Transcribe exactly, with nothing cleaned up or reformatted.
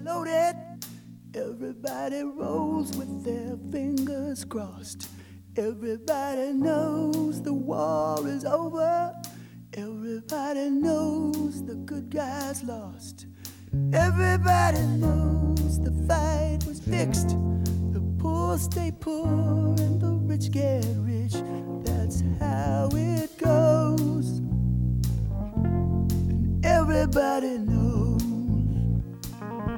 loaded. Everybody rolls with their fingers crossed. Everybody knows the war is over. Everybody knows the good guys lost. Everybody knows the fight was fixed. The poor stay poor and the rich get rich. That's how it goes. And everybody knows